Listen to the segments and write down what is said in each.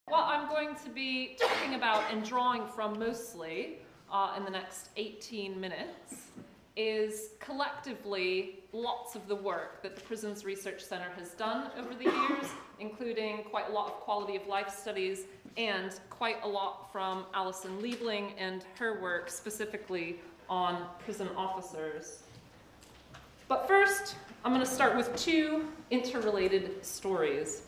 What I'm going to be talking about and drawing from mostly in the next 18 minutes is collectively lots of the work that the Prisons Research Centre has done over the years, including quite a lot of quality of life studies and quite a lot from Alison Liebling and her work specifically on prison officers. But first, I'm going to start with two interrelated stories.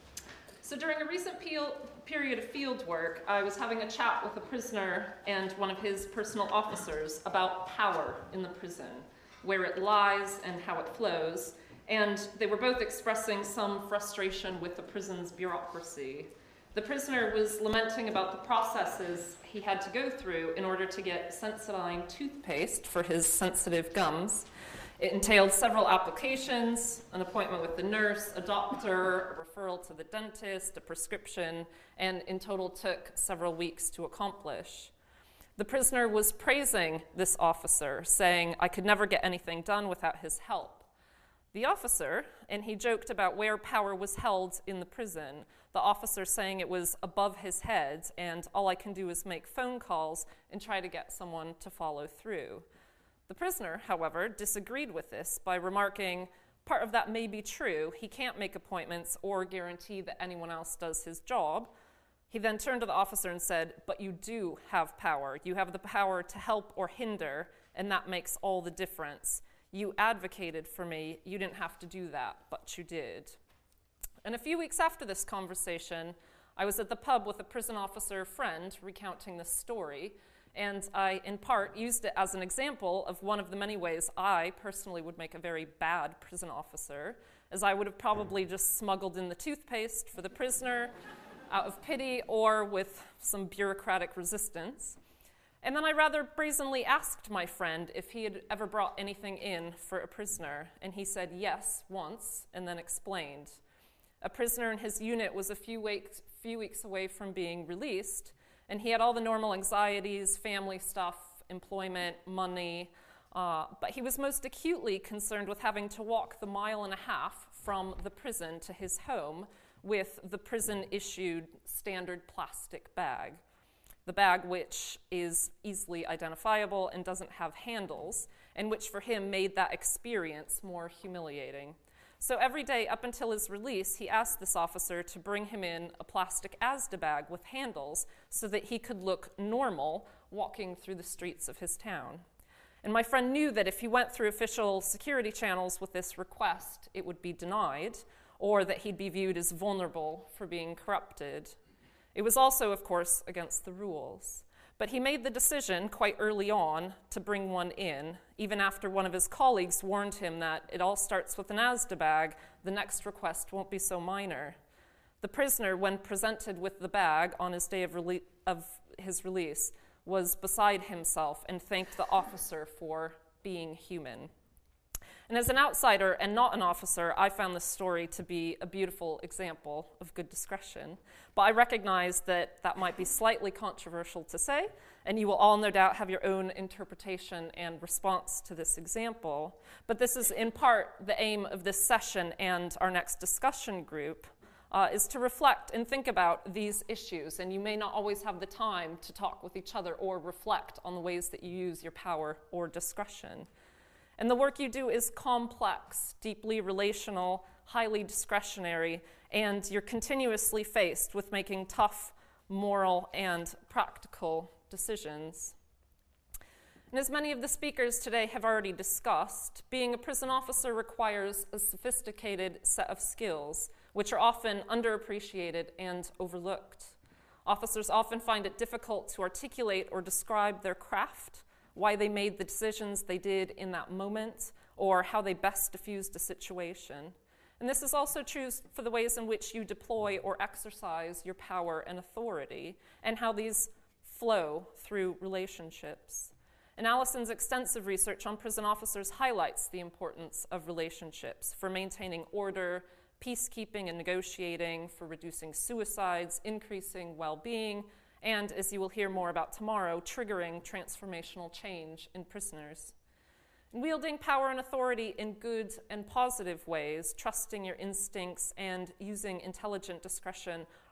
So during a recent period of field work, I was having a chat with a prisoner and one of his personal officers about power in the prison, where it lies and how it flows, and they were both expressing some frustration with the prison's bureaucracy. The prisoner was lamenting about the processes he had to go through in order to get Sensodyne toothpaste for his sensitive gums. It entailed several applications, an appointment with the nurse, a doctor, a referral to the dentist, a prescription, and in total took several weeks to accomplish. The prisoner was praising this officer, saying, "I could never get anything done without his help." The officer, and he joked about where power was held in the prison, the officer saying it was above his head, and all I can do is make phone calls and try to get someone to follow through. The prisoner, however, disagreed with this by remarking, part of that may be true. He can't make appointments or guarantee that anyone else does his job. He then turned to the officer and said, "But you do have power. You have the power to help or hinder, and that makes all the difference. You advocated for me. You didn't have to do that, but you did." And a few weeks after this conversation, I was at the pub with a prison officer friend recounting this story, and I, in part, used it as an example of one of the many ways I personally would make a very bad prison officer, as I would have probably just smuggled in the toothpaste for the prisoner out of pity or with some bureaucratic resistance. And then I rather brazenly asked my friend if he had ever brought anything in for a prisoner, and he said yes once, and then explained. A prisoner in his unit was a few weeks away from being released, and he had all the normal anxieties, family stuff, employment, money, but he was most acutely concerned with having to walk the 1.5 miles from the prison to his home with the prison-issued standard plastic bag. The bag which is easily identifiable and doesn't have handles, and which for him made that experience more humiliating. So every day up until his release, he asked this officer to bring him in a plastic Asda bag with handles so that he could look normal walking through the streets of his town. And my friend knew that if he went through official security channels with this request, it would be denied, or that he'd be viewed as vulnerable for being corrupted. It was also, of course, against the rules. But he made the decision quite early on to bring one in, even after one of his colleagues warned him that it all starts with an Asda bag, the next request won't be so minor. The prisoner, when presented with the bag on his day of his release, was beside himself and thanked the officer for being human. And as an outsider and not an officer, I found this story to be a beautiful example of good discretion. But I recognize that that might be slightly controversial to say, and you will all no doubt have your own interpretation and response to this example. But this is in part the aim of this session and our next discussion group, is to reflect and think about these issues. And you may not always have the time to talk with each other or reflect on the ways that you use your power or discretion. And the work you do is complex, deeply relational, highly discretionary, and you're continuously faced with making tough, moral, and practical decisions. And as many of the speakers today have already discussed, being a prison officer requires a sophisticated set of skills, which are often underappreciated and overlooked. Officers often find it difficult to articulate or describe their craft, why they made the decisions they did in that moment, or how they best diffused a situation. And this is also true for the ways in which you deploy or exercise your power and authority, and how these flow through relationships. And Alison's extensive research on prison officers highlights the importance of relationships for maintaining order, peacekeeping and negotiating, for reducing suicides, increasing well-being, and, as you will hear more about tomorrow, triggering transformational change in prisoners. And wielding power and authority in good and positive ways, trusting your instincts, and using intelligent discretion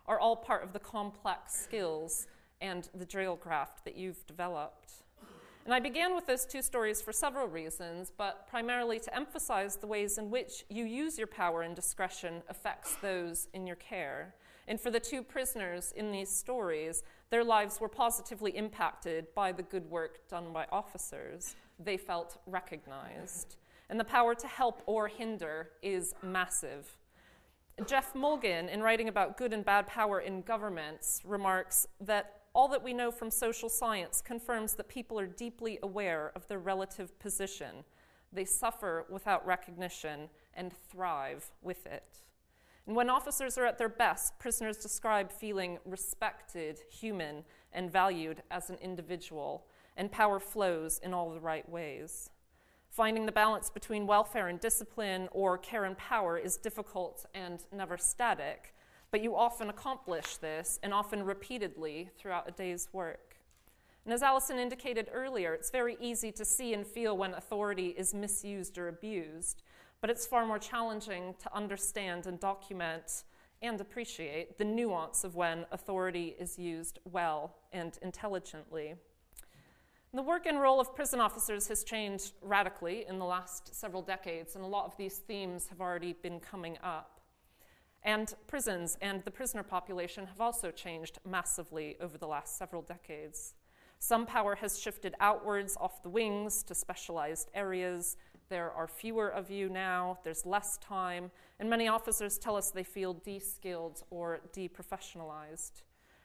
are all part of the complex skills and the jailcraft that you've developed. And I began with those two stories for several reasons, but primarily to emphasize the ways in which you use your power and discretion affects those in your care. And for the two prisoners in these stories, their lives were positively impacted by the good work done by officers. They felt recognized. And the power to help or hinder is massive. Jeff Mulgan, in writing about good and bad power in governments, remarks that all that we know from social science confirms that people are deeply aware of their relative position. They suffer without recognition and thrive with it. And when officers are at their best, prisoners describe feeling respected, human, and valued as an individual, and power flows in all the right ways. Finding the balance between welfare and discipline or care and power is difficult and never static, but you often accomplish this, and often repeatedly, throughout a day's work. And as Alison indicated earlier, it's very easy to see and feel when authority is misused or abused, but it's far more challenging to understand and document and appreciate the nuance of when authority is used well and intelligently. The work and role of prison officers has changed radically in the last several decades, and a lot of these themes have already been coming up. And prisons and the prisoner population have also changed massively over the last several decades. Some power has shifted outwards off the wings to specialized areas. There are fewer of you now, there's less time, and many officers tell us they feel de-skilled or de-professionalized.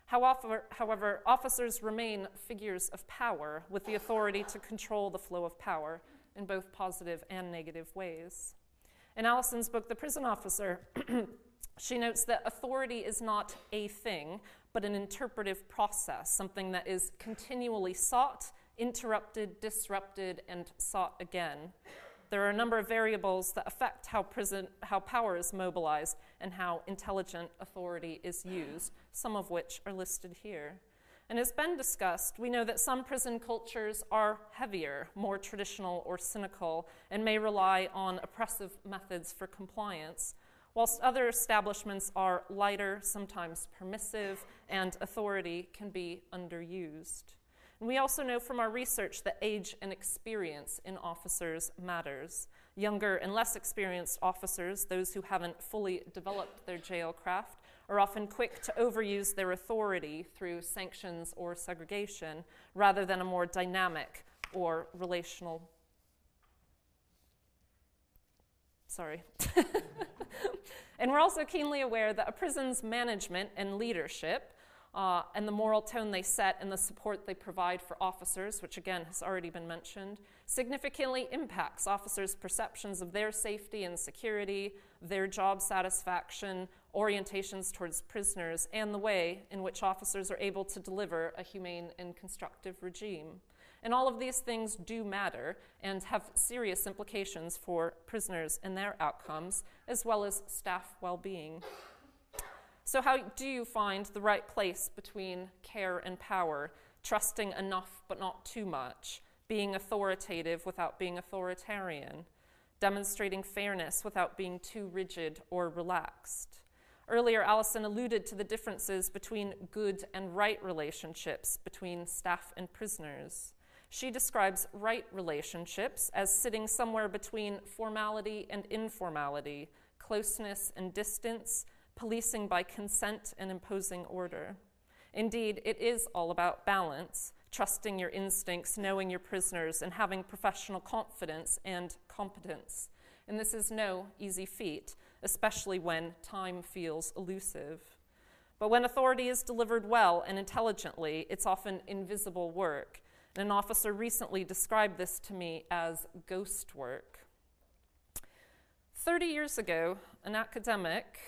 However, officers remain figures of power with the authority to control the flow of power in both positive and negative ways. In Alison's book, The Prison Officer, she notes that authority is not a thing, but an interpretive process, something that is continually sought, interrupted, disrupted, and sought again. There are a number of variables that affect how power is mobilized and how intelligent authority is used, some of which are listed here. And as Ben discussed, we know that some prison cultures are heavier, more traditional or cynical, and may rely on oppressive methods for compliance, whilst other establishments are lighter, sometimes permissive, and authority can be underused. And we also know from our research that age and experience in officers matters. Younger and less experienced officers, those who haven't fully developed their jailcraft, are often quick to overuse their authority through sanctions or segregation, rather than a more dynamic or relational. And we're also keenly aware that a prison's management and leadership and the moral tone they set and the support they provide for officers, which again has already been mentioned, significantly impacts officers' perceptions of their safety and security, their job satisfaction, orientations towards prisoners, and the way in which officers are able to deliver a humane and constructive regime. And all of these things do matter and have serious implications for prisoners and their outcomes, as well as staff well-being. So how do you find the right place between care and power, trusting enough but not too much, being authoritative without being authoritarian, demonstrating fairness without being too rigid or relaxed? Earlier, Alison alluded to the differences between good and right relationships between staff and prisoners. She describes right relationships as sitting somewhere between formality and informality, closeness and distance, policing by consent and imposing order. Indeed, it is all about balance, trusting your instincts, knowing your prisoners, and having professional confidence and competence. And this is no easy feat, especially when time feels elusive. But when authority is delivered well and intelligently, it's often invisible work. And an officer recently described this to me as ghost work. 30 years ago, an academic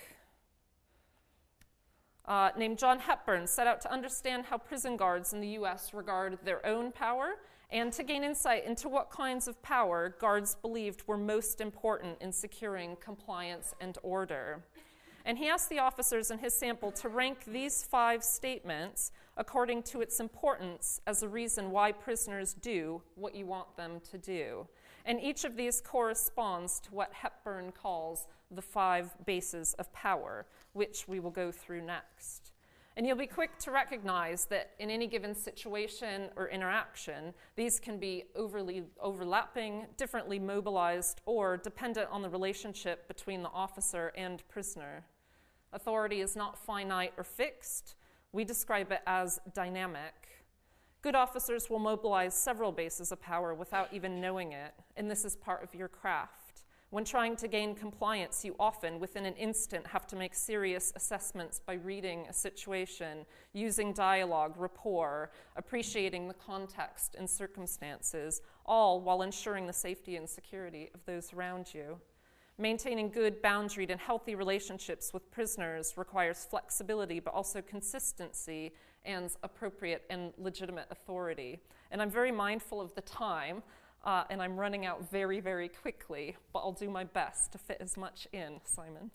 named John Hepburn set out to understand how prison guards in the US regard their own power and to gain insight into what kinds of power guards believed were most important in securing compliance and order. And he asked the officers in his sample to rank these 5 statements according to its importance as a reason why prisoners do what you want them to do. And each of these corresponds to what Hepburn calls the 5 bases of power, which we will go through next. And you'll be quick to recognize that in any given situation or interaction, these can be overly overlapping, differently mobilized, or dependent on the relationship between the officer and prisoner. Authority is not finite or fixed. We describe it as dynamic. Good officers will mobilize several bases of power without even knowing it, and this is part of your craft. When trying to gain compliance, you often, within an instant, have to make serious assessments by reading a situation, using dialogue, rapport, appreciating the context and circumstances, all while ensuring the safety and security of those around you. Maintaining good, boundaried, and healthy relationships with prisoners requires flexibility, but also consistency and appropriate and legitimate authority. And I'm very mindful of the time, and I'm running out very, very quickly, but I'll do my best to fit as much in, Simon.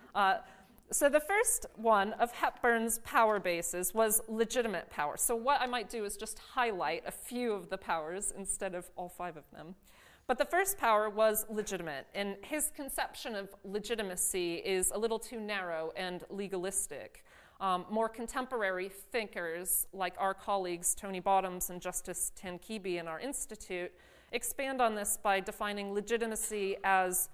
So the first one of Hepburn's power bases was legitimate power. So what I might do is just highlight a few of the powers instead of all 5 of them. But the first power was legitimate, and his conception of legitimacy is a little too narrow and legalistic. More contemporary thinkers, like our colleagues Tony Bottoms and Justice Tankibi in our institute, expand on this by defining legitimacy as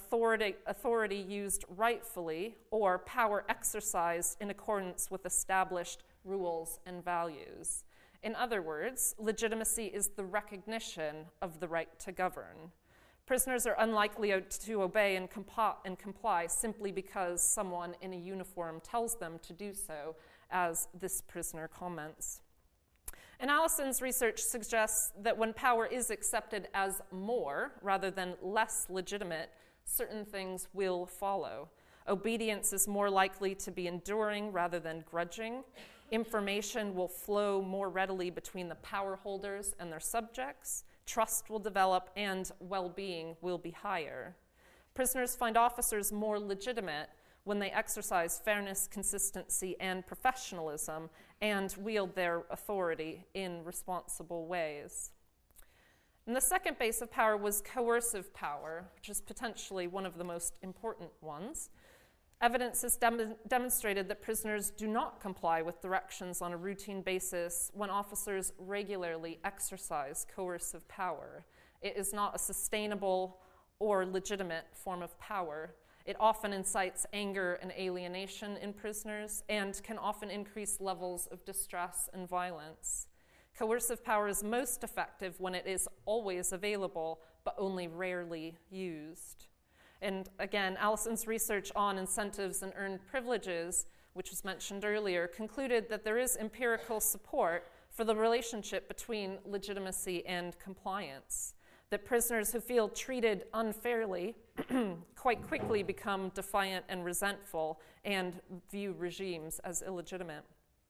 authority used rightfully or power exercised in accordance with established rules and values. In other words, legitimacy is the recognition of the right to govern. Prisoners are unlikely to obey and comply simply because someone in a uniform tells them to do so, as this prisoner comments. And Allison's research suggests that when power is accepted as more rather than less legitimate, certain things will follow. Obedience is more likely to be enduring rather than grudging. Information will flow more readily between the power holders and their subjects. Trust will develop, and well-being will be higher. Prisoners find officers more legitimate when they exercise fairness, consistency, and professionalism and wield their authority in responsible ways. And the second base of power was coercive power, which is potentially one of the most important ones. Evidence has demonstrated that prisoners do not comply with directions on a routine basis when officers regularly exercise coercive power. It is not a sustainable or legitimate form of power. It often incites anger and alienation in prisoners and can often increase levels of distress and violence. Coercive power is most effective when it is always available, but only rarely used. And again, Allison's research on incentives and earned privileges, which was mentioned earlier, concluded that there is empirical support for the relationship between legitimacy and compliance. That prisoners who feel treated unfairly quite quickly become defiant and resentful and view regimes as illegitimate.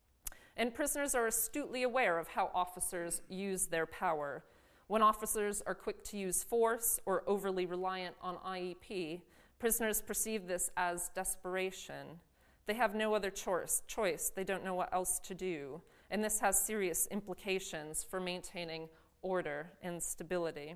And prisoners are astutely aware of how officers use their power. When officers are quick to use force or overly reliant on IEP, prisoners perceive this as desperation. They have no other choice. They don't know what else to do. And this has serious implications for maintaining order and stability.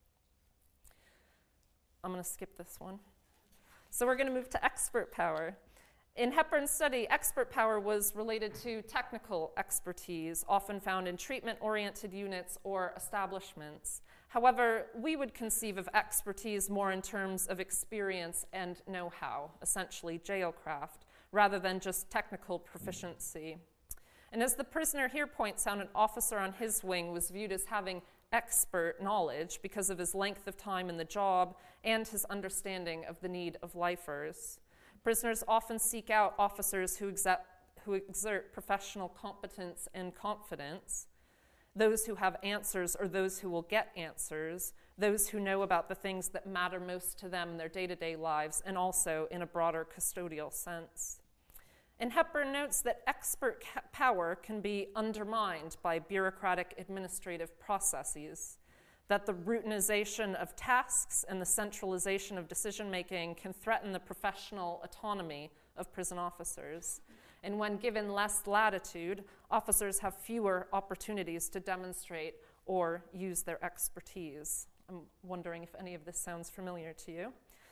I'm going to skip this one. So we're going to move to expert power. In Hepburn's study, expert power was related to technical expertise, often found in treatment-oriented units or establishments. However, we would conceive of expertise more in terms of experience and know-how, essentially jailcraft, rather than just technical proficiency. And as the prisoner here points out, an officer on his wing was viewed as having expert knowledge because of his length of time in the job and his understanding of the need of lifers. Prisoners often seek out officers who exert professional competence and confidence, those who have answers or those who will get answers, those who know about the things that matter most to them in their day-to-day lives, and also in a broader custodial sense. And Hepburn notes that expert power can be undermined by bureaucratic administrative processes, that the routinization of tasks and the centralization of decision-making can threaten the professional autonomy of prison officers. And when given less latitude, officers have fewer opportunities to demonstrate or use their expertise. I'm wondering if any of this sounds familiar to you.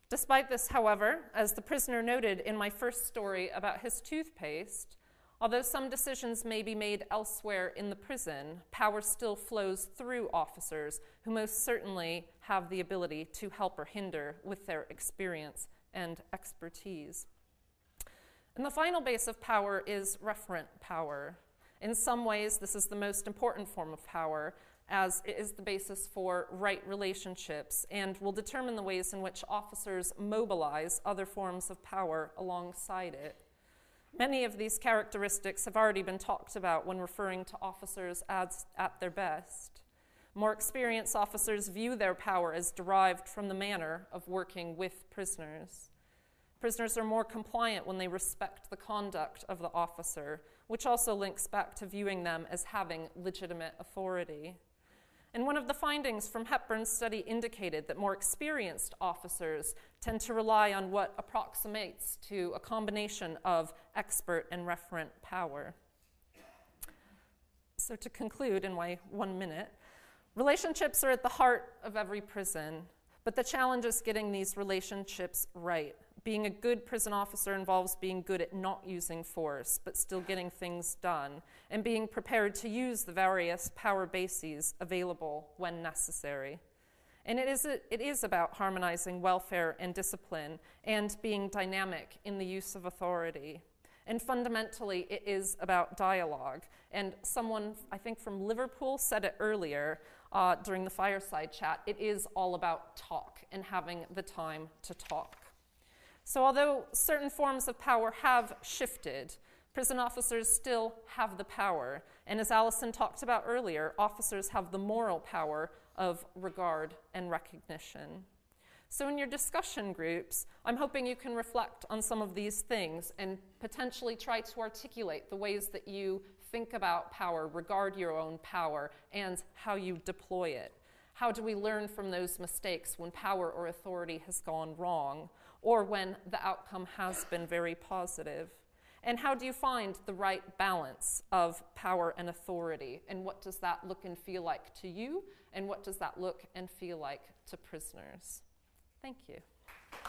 Despite this, however, as the prisoner noted in my first story about his toothpaste, although some decisions may be made elsewhere in the prison, power still flows through officers who most certainly have the ability to help or hinder with their experience and expertise. And the final base of power is referent power. In some ways, this is the most important form of power, as it is the basis for right relationships and will determine the ways in which officers mobilize other forms of power alongside it. Many of these characteristics have already been talked about when referring to officers as at their best. More experienced officers view their power as derived from the manner of working with prisoners. Prisoners are more compliant when they respect the conduct of the officer, which also links back to viewing them as having legitimate authority. And one of the findings from Hepburn's study indicated that more experienced officers tend to rely on what approximates to a combination of expert and referent power. So to conclude in my 1 minute, relationships are at the heart of every prison, but the challenge is getting these relationships right. Being a good prison officer involves being good at not using force, but still getting things done, and being prepared to use the various power bases available when necessary. And it is about harmonizing welfare and discipline and being dynamic in the use of authority. And fundamentally, it is about dialogue. And someone, I think from Liverpool, said it earlier during the fireside chat, it is all about talk and having the time to talk. So although certain forms of power have shifted, prison officers still have the power. And as Alison talked about earlier, officers have the moral power of regard and recognition. So in your discussion groups, I'm hoping you can reflect on some of these things and potentially try to articulate the ways that you think about power, regard your own power, and how you deploy it. How do we learn from those mistakes when power or authority has gone wrong, or when the outcome has been very positive? And how do you find the right balance of power and authority? And what does that look and feel like to you? And what does that look and feel like to prisoners? Thank you.